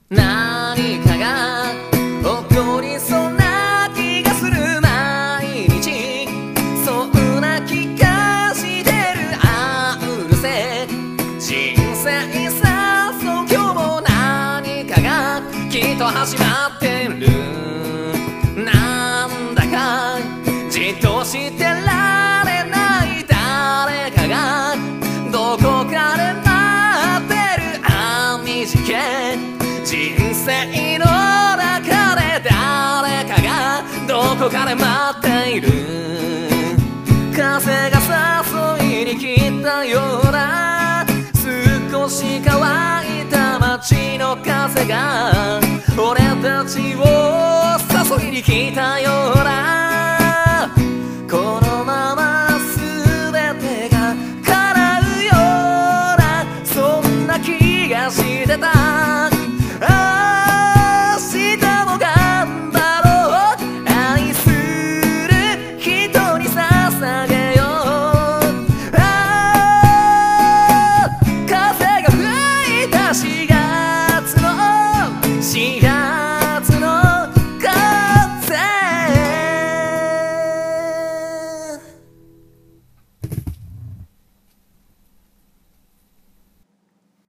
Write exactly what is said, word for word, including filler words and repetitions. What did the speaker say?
何かが起こりそうな気がする毎日そんな気がしてるあうるせえ人生さそう今日も何かがきっと始まってるなんだかじっとしてられない誰かがどこかで待ってるあ短い人生の中で誰かがどこかで待っている風が誘いに来たような少し乾いた街の風が俺たちを誘いに来たような